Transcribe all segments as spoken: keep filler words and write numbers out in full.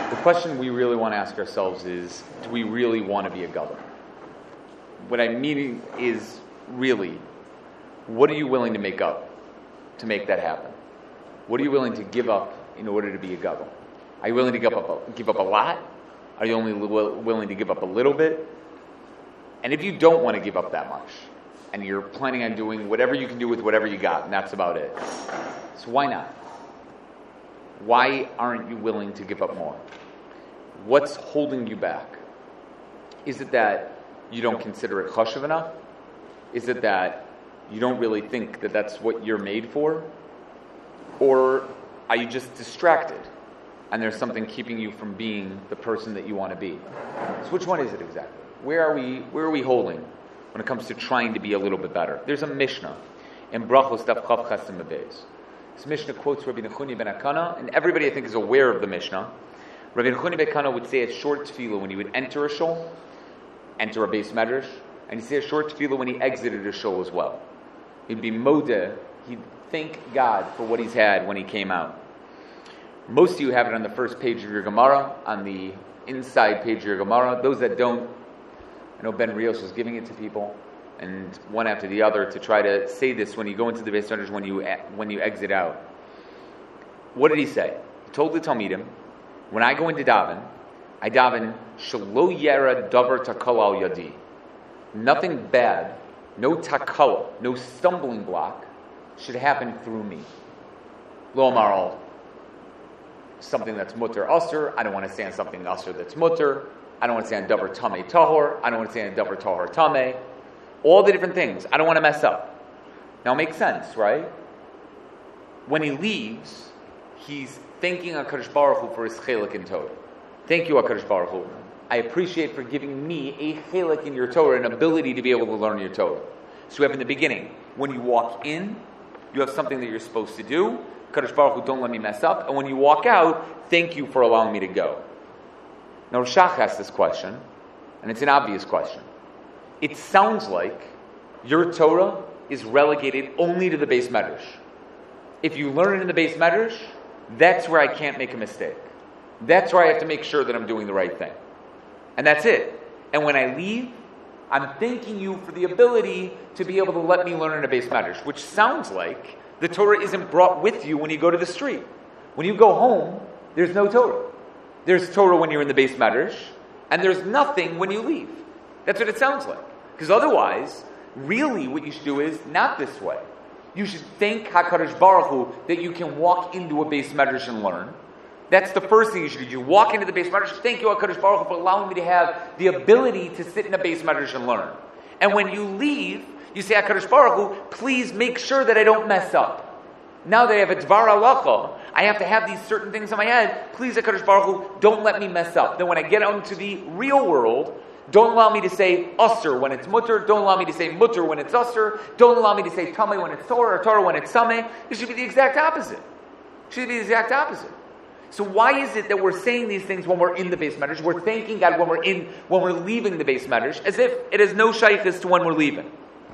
The question we really want to ask ourselves is, do we really want to be a gadol? What I mean is, really, what are you willing to make up to make that happen? What are you willing to give up in order to be a gadol? Are you willing to give up a, give up a lot? Are you only will, willing to give up a little bit? And if you don't want to give up that much, and you're planning on doing whatever you can do with whatever you got, and that's about it, so why not? Why aren't you willing to give up more? What's holding you back? Is it that you don't consider it chashuv enough? Is it that you don't really think that that's what you're made for? Or are you just distracted and there's something keeping you from being the person that you want to be? So which one is it exactly? Where are we where are we holding when it comes to trying to be a little bit better? There's a Mishnah in Brachos Daf Chav Chesem Beis. This Mishnah quotes Rabbi Nechuni ben Akana, and everybody I think is aware of the Mishnah. Rabbi Nechuni ben Akana would say a short tefillah when he would enter a shul, enter a Beis Medrash, and he'd say a short tefillah when he exited a shul as well. He'd be modeh, he'd thank God for what he's had when he came out. Most of you have it on the first page of your Gemara, on the inside page of your Gemara. Those that don't, I know Ben Rios was giving it to people, and one after the other, to try to say this when you go into the Beis Medrash, when you when you exit out. What did he say? He told the Talmidim, when I go into daven, I daven shelo yera davar takal al yadi. Nothing bad, no takala, no stumbling block should happen through me. Lo amaral, something that's mutter usher. I don't want to say on something usher that's mutter. I don't want to say on davar tamei tahor. I don't want to say on davar tahor tamei. All the different things. I don't want to mess up. Now it makes sense, right? When he leaves, he's thanking HaKadosh Baruch Hu for his chelik in Torah. Thank you, HaKadosh Baruch Hu. I appreciate for giving me a chelik in your Torah, an ability to be able to learn your Torah. So we have in the beginning, when you walk in, you have something that you're supposed to do. HaKadosh Baruch Hu, don't let me mess up. And when you walk out, thank you for allowing me to go. Now Rashach asked this question, and it's an obvious question. It sounds like your Torah is relegated only to the Beis Medrash. If you learn it in the Beis Medrash, that's where I can't make a mistake. That's where I have to make sure that I'm doing the right thing. And that's it. And when I leave, I'm thanking you for the ability to be able to let me learn in a Beis Medrash, which sounds like the Torah isn't brought with you when you go to the street. When you go home, there's no Torah. There's Torah when you're in the Beis Medrash, and there's nothing when you leave. That's what it sounds like. Because otherwise, really what you should do is not this way. You should thank HaKadosh Baruch Hu that you can walk into a Beis Medrash and learn. That's the first thing you should do. You walk into the Beis Medrash, thank you HaKadosh Baruch Hu for allowing me to have the ability to sit in a Beis Medrash and learn. And when you leave, you say HaKadosh Baruch Hu, please make sure that I don't mess up. Now that I have a Dvar Halacha, I have to have these certain things in my head. Please HaKadosh Baruch Hu, don't let me mess up. Then when I get out into the real world, don't allow me to say usher when it's mutter. Don't allow me to say mutter when it's usher. Don't allow me to say tameh when it's Torah or Torah when it's sameh. It should be the exact opposite. It should be the exact opposite. So why is it that we're saying these things when we're in the Beis Medrash? We're thanking God when we're in, when we're leaving the Beis Medrash, as if it has no shaykhs to when we're leaving.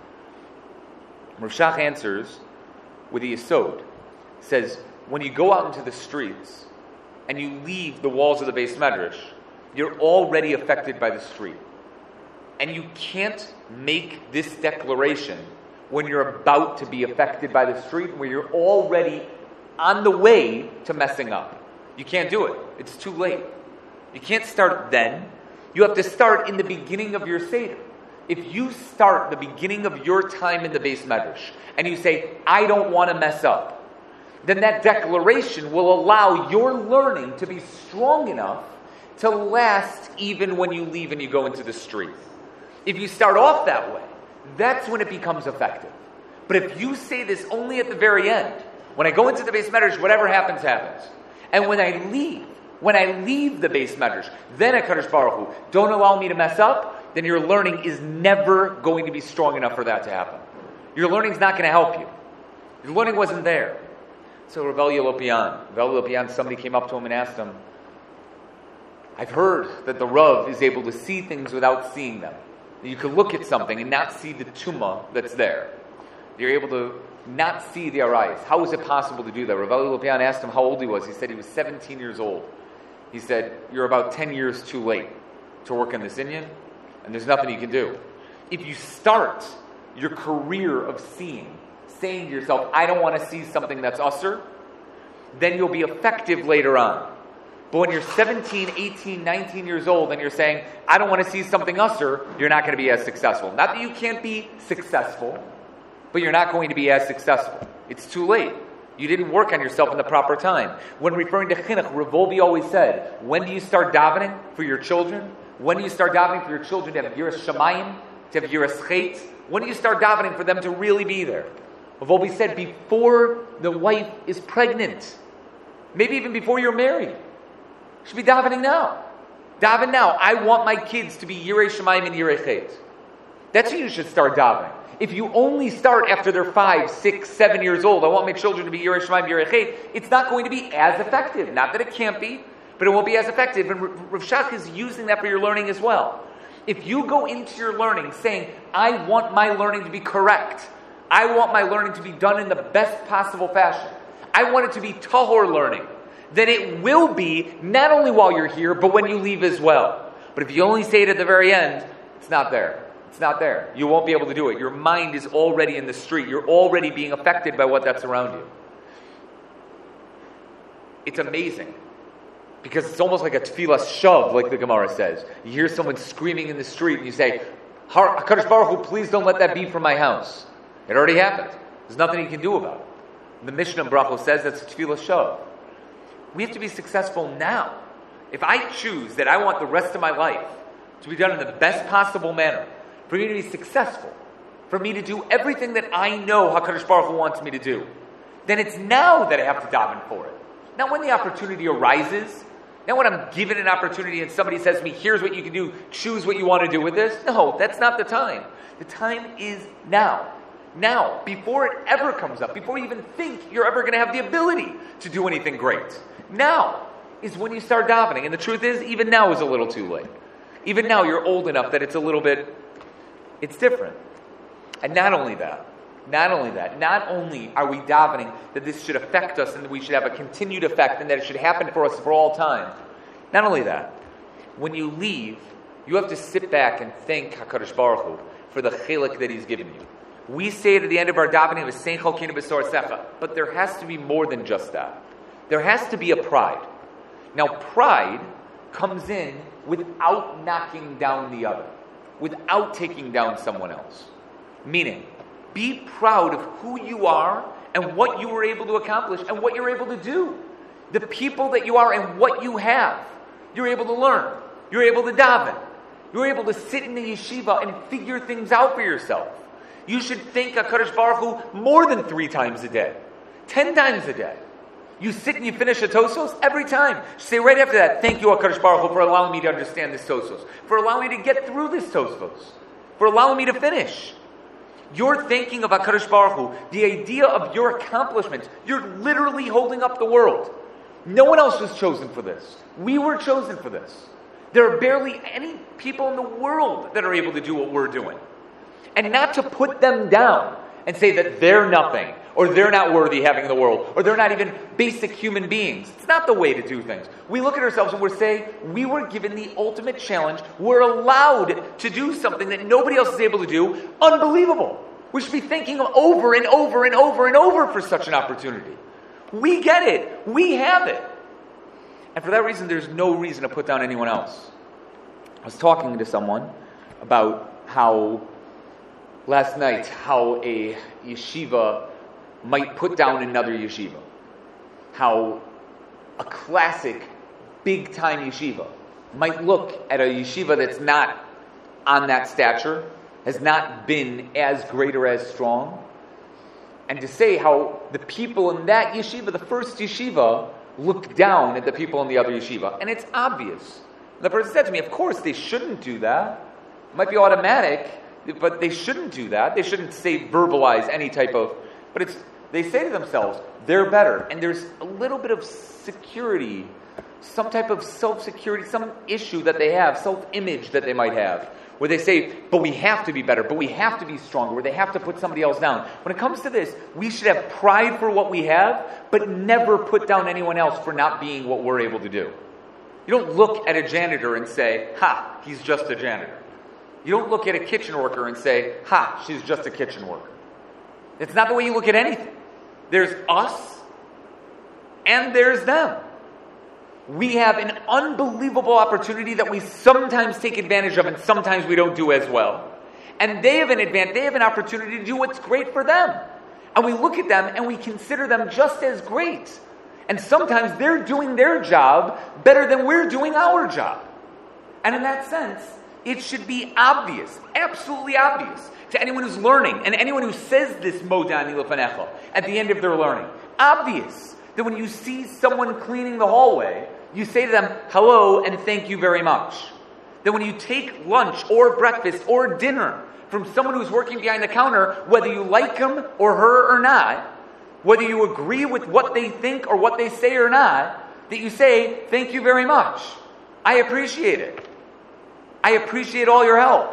Rashach answers with the Yesod. Says, when you go out into the streets and you leave the walls of the Beis Medrash, you're already affected by the street. And you can't make this declaration when you're about to be affected by the street, where you're already on the way to messing up. You can't do it. It's too late. You can't start then. You have to start in the beginning of your Seder. If you start the beginning of your time in the Beis Medrash, and you say, I don't want to mess up, then that declaration will allow your learning to be strong enough to last even when you leave and you go into the street. If you start off that way, that's when it becomes effective. But if you say this only at the very end, when I go into the Beis Medrash, whatever happens, happens. And when I leave, when I leave the Beis Medrash, then HaKadosh Baruch Hu, don't allow me to mess up, then your learning is never going to be strong enough for that to happen. Your learning's not going to help you. Your learning wasn't there. So Rav Elia Lopian, Rav Elia Lopian, somebody came up to him and asked him, I've heard that the Rav is able to see things without seeing them. You can look at something and not see the tumah that's there. You're able to not see the arayos. How is it possible to do that? Rav Elia Lopian asked him how old he was. He said he was seventeen years old. He said, you're about ten years too late to work in this Inyan, and there's nothing you can do. If you start your career of seeing, saying to yourself, I don't want to see something that's usser, then you'll be effective later on. But when you're seventeen, eighteen, nineteen years old and you're saying, I don't want to see something usser, you're not going to be as successful. Not that you can't be successful, but you're not going to be as successful. It's too late. You didn't work on yourself in the proper time. When referring to chinuch, Rav Wolbe always said, when do you start davening for your children? When do you start davening for your children to have yiras shamayim, to have yiras chet? When do you start davening for them to really be there? Rav Wolbe said, before the wife is pregnant. Maybe even before you're married. You should be davening now. Daven now. I want my kids to be yirei shamayim and yirei chet. That's when you should start davening. If you only start after they're five, six, seven years old, I want my children to be Yirei Shamayim, Yirei Chet, it's not going to be as effective. Not that it can't be, but it won't be as effective. And Rav Shach is using that for your learning as well. If you go into your learning saying, I want my learning to be correct, I want my learning to be done in the best possible fashion, I want it to be tahor learning, then it will be not only while you're here, but when you leave as well. But if you only say it at the very end, it's not there. It's not there. You won't be able to do it. Your mind is already in the street. You're already being affected by what that's around you. It's amazing. Because it's almost like a tefillah shav, like the Gemara says. You hear someone screaming in the street and you say, HaKadosh Baruch Hu, please don't let that be from my house. It already happened. There's nothing you can do about it. The Mishnah in Brachos says that's a tefillah shav. We have to be successful now. If I choose that I want the rest of my life to be done in the best possible manner, for me to be successful, for me to do everything that I know HaKadosh Baruch Hu wants me to do, then it's now that I have to daven for it. Not when the opportunity arises, not when I'm given an opportunity and somebody says to me, here's what you can do, choose what you want to do with this. No, that's not the time. The time is now. Now, before it ever comes up, before you even think you're ever going to have the ability to do anything great. Now is when you start davening. And the truth is, even now is a little too late. Even now you're old enough that it's a little bit... It's different. And not only that, not only that, not only are we davening that this should affect us and that we should have a continued effect and that it should happen for us for all time. Not only that, when you leave, you have to sit back and thank HaKadosh Baruch Hu for the chilek that He's given you. We say it at the end of our davening, V'sein cholkinu b'sor secha, but there has to be more than just that. There has to be a pride. Now, pride comes in without knocking down the other, without taking down someone else. Meaning, be proud of who you are and what you were able to accomplish and what you're able to do. The people that you are and what you have. You're able to learn. You're able to daven. You're able to sit in the yeshiva and figure things out for yourself. You should thank HaKadosh Baruch Hu more than three times a day. Ten times a day. You sit and you finish a Tosos every time. Say right after that, thank you HaKadosh Baruch Hu for allowing me to understand this Tosos. For allowing me to get through this Tosos. For allowing me to finish. You're thinking of HaKadosh Baruch Hu, the idea of your accomplishments. You're literally holding up the world. No one else was chosen for this. We were chosen for this. There are barely any people in the world that are able to do what we're doing. And not to put them down and say that they're nothing, or they're not worthy having the world, or they're not even basic human beings. It's not the way to do things. We look at ourselves and we're saying, we were given the ultimate challenge. We're allowed to do something that nobody else is able to do. Unbelievable. We should be thinking over and over and over and over for such an opportunity. We get it. We have it. And for that reason, there's no reason to put down anyone else. I was talking to someone about how, last night, how a yeshiva might put down another yeshiva. How a classic, big-time yeshiva might look at a yeshiva that's not on that stature, has not been as great or as strong, and to say how the people in that yeshiva, the first yeshiva, look down at the people in the other yeshiva. And it's obvious. And the person said to me, of course, they shouldn't do that. It might be automatic, but they shouldn't do that. They shouldn't say, verbalize any type of... But it's they say to themselves, they're better. And there's a little bit of security, some type of self-security, some issue that they have, self-image that they might have, where they say, but we have to be better, but we have to be stronger, where they have to put somebody else down. When it comes to this, we should have pride for what we have, but never put down anyone else for not being what we're able to do. You don't look at a janitor and say, ha, he's just a janitor. You don't look at a kitchen worker and say, ha, she's just a kitchen worker. It's not the way you look at anything. There's us and there's them. We have an unbelievable opportunity that we sometimes take advantage of and sometimes we don't do as well. And they have an advantage, they have an opportunity to do what's great for them. And we look at them and we consider them just as great. And sometimes they're doing their job better than we're doing our job. And in that sense, it should be obvious, absolutely obvious, to anyone who's learning and anyone who says this modani lefanecha at the end of their learning. Obvious that when you see someone cleaning the hallway, you say to them, hello and thank you very much. That when you take lunch or breakfast or dinner from someone who's working behind the counter, whether you like him or her or not, whether you agree with what they think or what they say or not, that you say, thank you very much. I appreciate it. I appreciate all your help.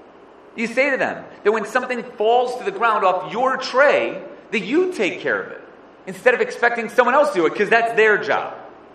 You say to them that when something falls to the ground off your tray, that you take care of it, instead of expecting someone else to do it, because that's their job.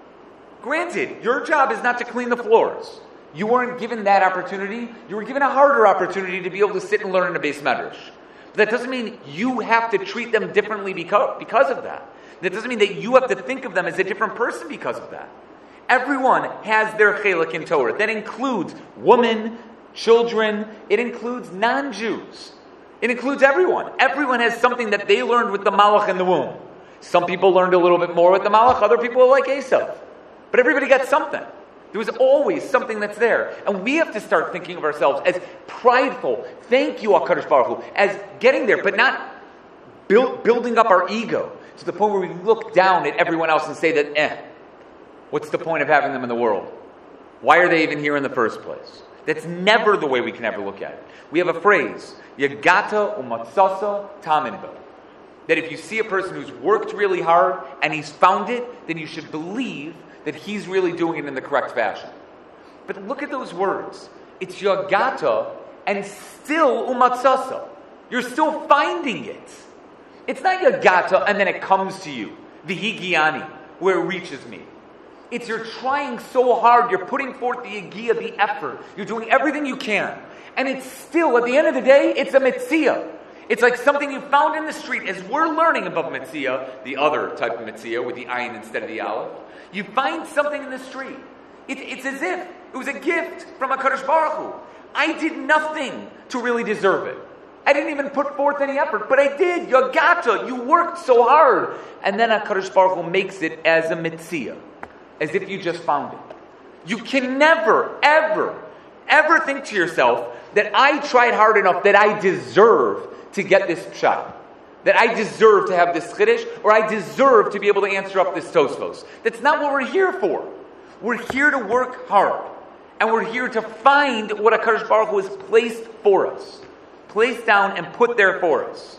Granted, your job is not to clean the floors. You weren't given that opportunity. You were given a harder opportunity to be able to sit and learn in a base medrash. That doesn't mean you have to treat them differently because, because of that. That doesn't mean that you have to think of them as a different person because of that. Everyone has their chelik in Torah. That includes women, children. It includes non-Jews. It includes everyone. Everyone has something that they learned with the malach in the womb. Some people learned a little bit more with the malach. Other people are like Esav. But everybody got something. There was always something that's there. And we have to start thinking of ourselves as prideful. Thank you, HaKadosh Baruch Hu, as getting there, but not build, building up our ego to the point where we look down at everyone else and say that, eh, what's the point of having them in the world? Why are they even here in the first place? That's never the way we can ever look at it. We have a phrase, Yagata umatzasa taminbo. That if you see a person who's worked really hard and he's found it, then you should believe that he's really doing it in the correct fashion. But look at those words. It's Yagata and still umatzasa. You're still finding it. It's not Yagata and then it comes to you. Vihigiani, where it reaches me. It's you're trying so hard, you're putting forth the yagia, the effort. You're doing everything you can. And it's still, at the end of the day, it's a mitzvah. It's like something you found in the street. As we're learning above mitzvah, the other type of mitzvah with the ayin instead of the aleph, you find something in the street. It, it's as if it was a gift from HaKadosh Baruch Hu. I did nothing to really deserve it. I didn't even put forth any effort, but I did. Yagata, you worked so hard. And then HaKadosh Baruch Hu makes it as a mitzvah, as if you just found it. You can never, ever, ever think to yourself that I tried hard enough that I deserve to get this pshat, that I deserve to have this chiddush, or I deserve to be able to answer up this tosfos. That's not what we're here for. We're here to work hard, and we're here to find what HaKadosh Baruch Hu has placed for us, placed down and put there for us.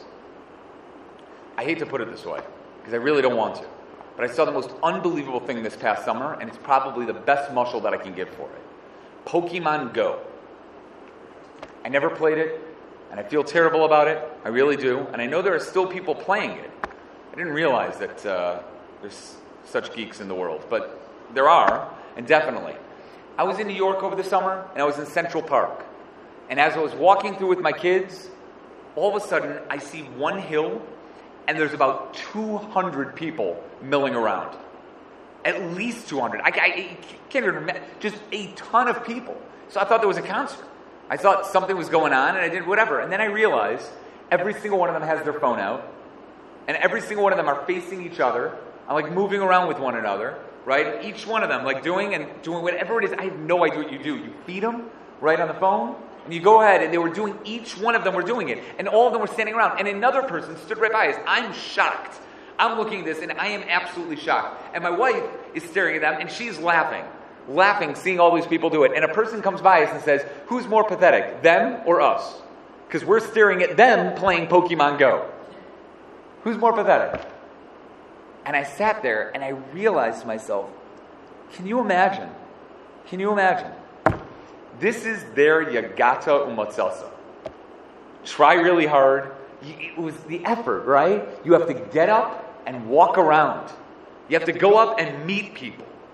I hate to put it this way, because I really don't want to, but I saw the most unbelievable thing this past summer, and it's probably the best mashal that I can give for it. Pokemon Go. I never played it, and I feel terrible about it. I really do. And I know there are still people playing it. I didn't realize that uh, there's such geeks in the world, but there are, and definitely. I was in New York over the summer, and I was in Central Park. And as I was walking through with my kids, all of a sudden, I see one hill, and there's about two hundred people milling around. At least two hundred. I, I, I can't even remember. Just a ton of people. So I thought there was a concert. I thought something was going on, and I did whatever. And then I realized every single one of them has their phone out, and every single one of them are facing each other, and like moving around with one another, right? Each one of them like doing and doing whatever it is. I have no idea what you do. You feed them, right, on the phone, and you go ahead, and they were doing, each one of them were doing it, and all of them were standing around, and another person stood right by us. I'm shocked. I'm looking at this, and I am absolutely shocked. And my wife is staring at them, and she's laughing. Laughing, seeing all these people do it. And a person comes by us and says, who's more pathetic, them or us? Because we're staring at them playing Pokemon Go. Who's more pathetic? And I sat there and I realized to myself, can you imagine? Can you imagine? This is their Yagata Umatzasa. Try really hard. It was the effort, right? You have to get up and walk around. You have to go up and meet people.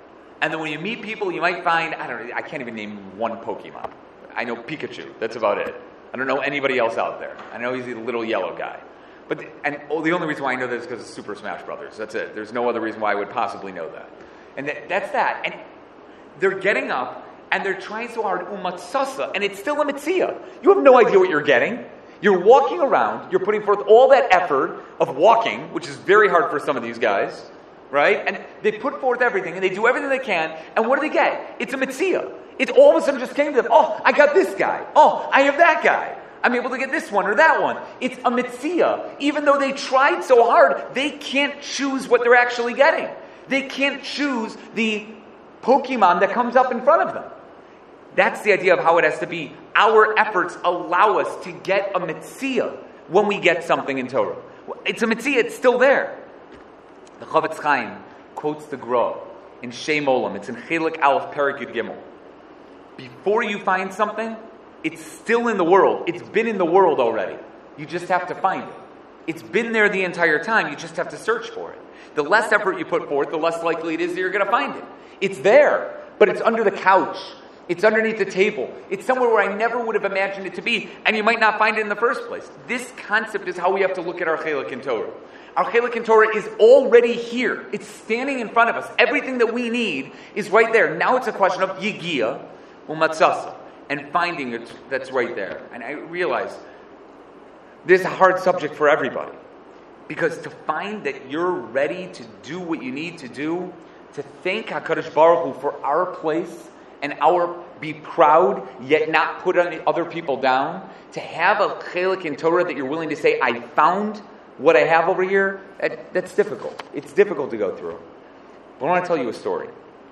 And then when you meet people, you might find, I don't know, I can't even name one Pokemon. I know Pikachu. That's about it. I don't know anybody else out there. I know he's a little yellow guy. But the, and oh, the only reason why I know that is because of Super Smash Brothers. That's it. There's no other reason why I would possibly know that. And th- that's that. And they're getting up, and they're trying so hard, umatsasa, and it's still a mitzvah. You have no idea what you're getting. You're walking around, you're putting forth all that effort of walking, which is very hard for some of these guys, right? And they put forth everything, and they do everything they can, and what do they get? It's a mitzvah. It all of a sudden just came to them, oh, I got this guy. Oh, I have that guy. I'm able to get this one or that one. It's a mitzvah. Even though they tried so hard, they can't choose what they're actually getting. They can't choose the Pokemon that comes up in front of them. That's the idea of how it has to be. Our efforts allow us to get a mitzvah when we get something in Torah. It's a mitzvah, it's still there. The Chavetz Chaim quotes the Gra in Shem Olam. It's in Chelik Aleph Perek Yud Gimel. Before you find something, it's still in the world. It's been in the world already. You just have to find it. It's been there the entire time. You just have to search for it. The less effort you put forth, the less likely it is that you're going to find it. It's there, but it's under the couch. It's underneath the table. It's somewhere where I never would have imagined it to be, and you might not find it in the first place. This concept is how we have to look at our Chelik in Torah. Our Chelik in Torah is already here. It's standing in front of us. Everything that we need is right there. Now it's a question of Yigia Umatsasa, and finding it that's right there. And I realize this is a hard subject for everybody. Because to find that you're ready to do what you need to do, to thank HaKadosh Baruch Hu for our place, and our be proud, yet not put other people down, to have a chelik in Torah that you're willing to say, I found what I have over here, that, that's difficult. It's difficult to go through. But I want to tell you a story.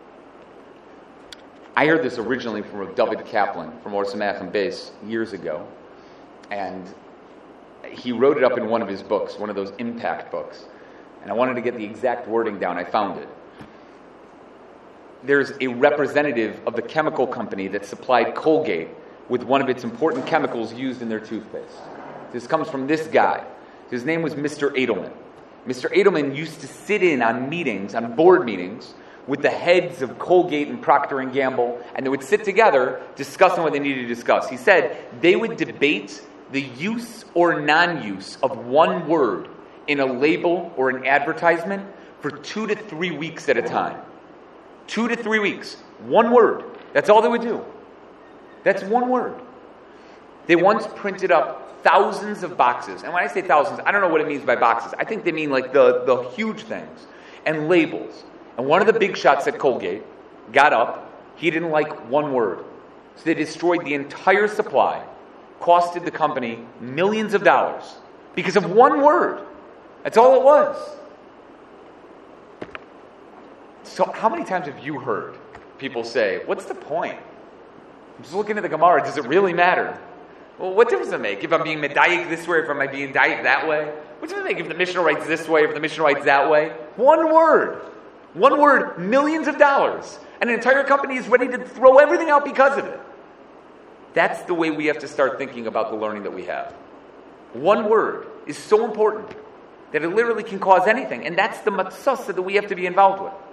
I heard this originally from David Kaplan from Or Sameach and Beis years ago, and he wrote it up in one of his books, one of those impact books. And I wanted to get the exact wording down. I found it. There's a representative of the chemical company that supplied Colgate with one of its important chemicals used in their toothpaste. This comes from this guy. His name was Mister Edelman. Mister Edelman used to sit in on meetings, on board meetings, with the heads of Colgate and Procter and Gamble, and they would sit together discussing what they needed to discuss. He said they would debate the use or non-use of one word in a label or an advertisement for two to three weeks at a time. Two to three weeks. One word. That's all they would do. That's one word. They once printed up thousands of boxes. And when I say thousands, I don't know what it means by boxes. I think they mean like the, the huge things. And labels. And one of the big shots at Colgate got up. He didn't like one word. So they destroyed the entire supply. Costed the company millions of dollars. Because of one word. That's all it was. So how many times have you heard people say, what's the point? I'm just looking at the Gemara. Does it really matter? Well, what difference does it make if I'm being medayik this way, or if I'm being medayik that way? What does it make if the Mishnah writes this way, or if the Mishnah writes that way? One word. One word, millions of dollars. And an entire company is ready to throw everything out because of it. That's the way we have to start thinking about the learning that we have. One word is so important that it literally can cause anything. And that's the matzasa that we have to be involved with.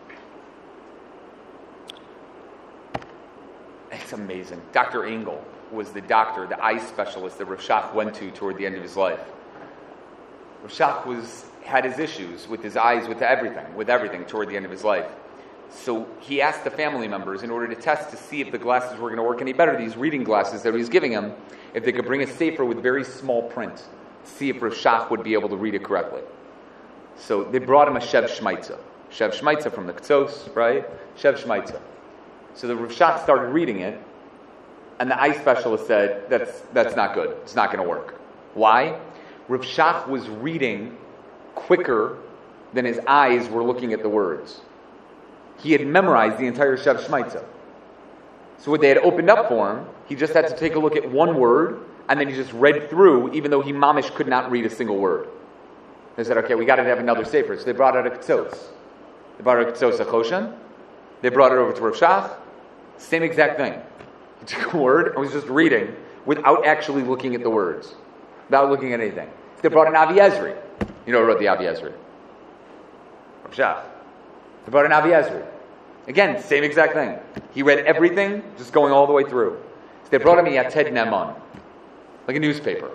It's amazing. Doctor Engel was the doctor, the eye specialist that Rav Shach went to toward the end of his life. Rav Shach was, had his issues with his eyes, with everything, with everything toward the end of his life. So he asked the family members, in order to test to see if the glasses were going to work any better, these reading glasses that he was giving him, if they could bring a sefer with very small print, to see if Rav Shach would be able to read it correctly. So they brought him a Shev Shmaitza. Shev Shmaitza from the Ktos, right? Shev Shmaitza. So the Rav Shach started reading it, and the eye specialist said, that's that's not good. It's not going to work. Why? Rav Shach was reading quicker than his eyes were looking at the words. He had memorized the entire Shev Shmaitza. So what they had opened up for him, he just had to take a look at one word, and then he just read through, even though he mamish could not read a single word. They said, okay, we got to have another sefer. So they brought out a Ktos. They brought out a Ktos HaChoshen. They brought it over to Rav Shach. Same exact thing. He took a word and was just reading without actually looking at the words. Without looking at anything. They brought an Avi Ezri. You know who wrote the Avi Ezri? Rav Shach. They brought an Avi Ezri. Again, same exact thing. He read everything, just going all the way through. So they brought him a Yated Ne'eman, like a newspaper.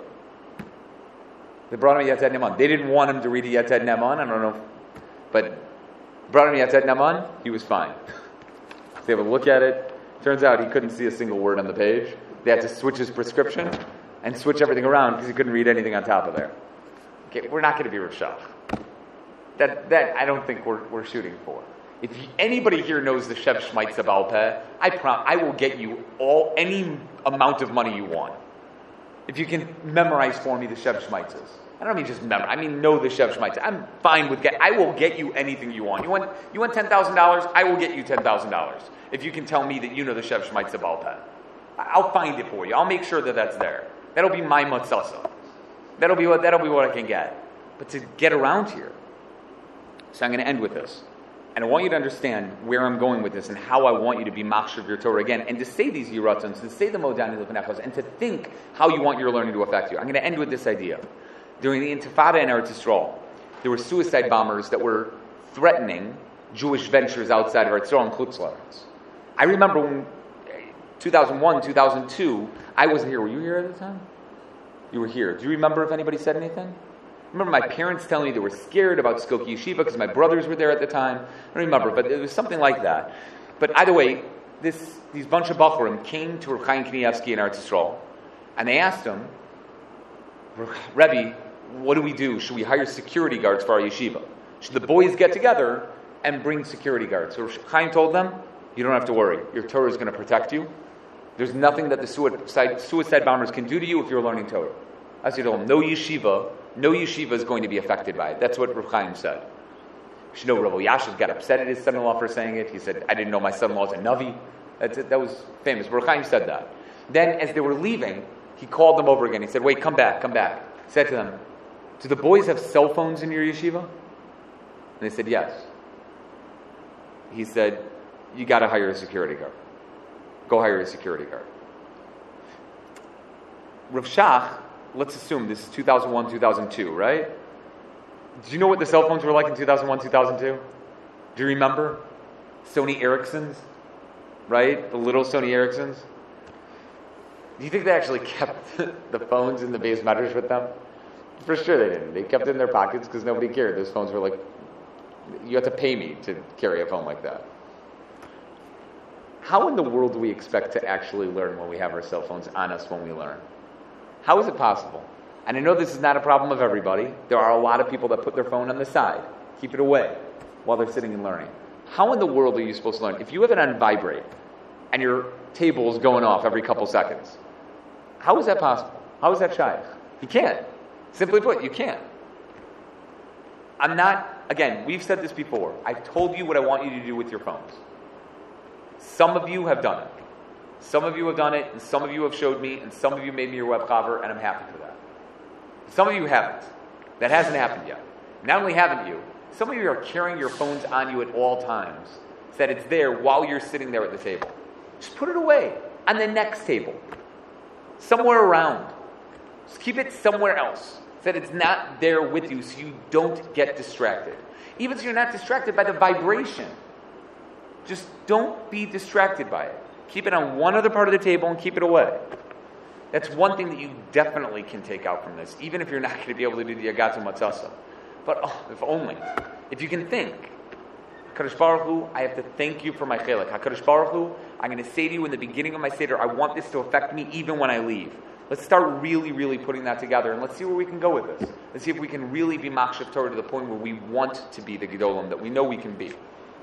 They brought him a Yated Ne'eman. They didn't want him to read a Yated Ne'eman, I don't know, but brought him a Yated Ne'eman, he was fine. So they have a look at it. Turns out he couldn't see a single word on the page. They had to switch his prescription and switch everything around because he couldn't read anything on top of there. Okay, we're not going to be Rav Shach. That that I don't think we're we're shooting for. If anybody here knows the Shev Shmaitza Baal Peh, I prom- I will get you all any amount of money you want. If you can memorize for me the Shev Shmaitzas. I don't mean just memorize. I mean know the Shev Shmaitzah. I'm fine with get. I will get you anything you want. You want you want ten thousand dollars? I will get you ten thousand dollars if you can tell me that you know the Shev Shmaitza Baal Peh. I'll find it for you. I'll make sure that that's there. That'll be my matzasa. That'll be what that'll be what I can get. But to get around here, so I'm going to end with this. And I want you to understand where I'm going with this and how I want you to be machshav your Torah again, and to say these yiratzons, to say the modani l'panechos, and to think how you want your learning to affect you. I'm going to end with this idea. During the Intifada in Eretz Yisrael, there were suicide bombers that were threatening Jewish ventures outside of Eretz Yisrael and Chutz La'aretz. I remember when two thousand one, two thousand two, I wasn't here. Were you here at the time? You were here. Do you remember if anybody said anything? I remember my parents telling me they were scared about Skokie Yeshiva because my brothers were there at the time. I don't remember, but it was something like that. But either way, this these bunch of Bachurim came to Reb Chaim Kanievsky in Eretz Yisrael, and they asked him, Rebbe, what do we do? Should we hire security guards for our yeshiva? Should the boys get together and bring security guards? So Reb Chaim told them, you don't have to worry. Your Torah is going to protect you. There's nothing that the suicide, suicide bombers can do to you if you're learning Torah. As you told him, no yeshiva, no yeshiva is going to be affected by it. That's what Reb Chaim said. You should know Rabbi Yashiv got upset at his son-in-law for saying it. He said, I didn't know my son-in-law was a Navi. That's it. That was famous. Reb Chaim said that. Then, as they were leaving, he called them over again. He said, wait, come back, come back. He said to them, do the boys have cell phones in your yeshiva? And they said, yes. He said, you got to hire a security guard. Go hire a security guard. Rav Shach, let's assume this is two thousand one, two thousand two, right? Do you know what the cell phones were like in two thousand one, two thousand two? Do you remember? Sony Ericssons, right? The little Sony Ericssons. Do you think they actually kept the phones in the base matters with them? For sure they didn't. They kept it in their pockets because nobody cared. Those phones were like, you have to pay me to carry a phone like that. How in the world do we expect to actually learn when we have our cell phones on us when we learn? How is it possible? And I know this is not a problem of everybody. There are a lot of people that put their phone on the side, keep it away while they're sitting and learning. How in the world are you supposed to learn? If you have it on vibrate and your table is going off every couple seconds, how is that possible? How is that shaykh? You can't. Simply put, you can't. I'm not, again, we've said this before. I've told you what I want you to do with your phones. Some of you have done it. Some of you have done it, and some of you have showed me, and some of you made me your web cover, and I'm happy for that. Some of you haven't. That hasn't happened yet. Not only haven't you, some of you are carrying your phones on you at all times, so that it's there while you're sitting there at the table. Just put it away on the next table, somewhere around. Just keep it somewhere else, so that it's not there with you, so you don't get distracted. Even so you're not distracted by the vibration. Just don't be distracted by it. Keep it on one other part of the table and keep it away. That's one thing that you definitely can take out from this, even if you're not going to be able to do the Yagatu Matzasa. But oh, if only. If you can think, HaKadosh Baruch Hu, I have to thank you for my chelik. HaKadosh Baruch Hu, I'm going to say to you in the beginning of my Seder, I want this to affect me even when I leave. Let's start really, really putting that together, and let's see where we can go with this. Let's see if we can really be Machshav Torah to the point where we want to be the Gedolim that we know we can be.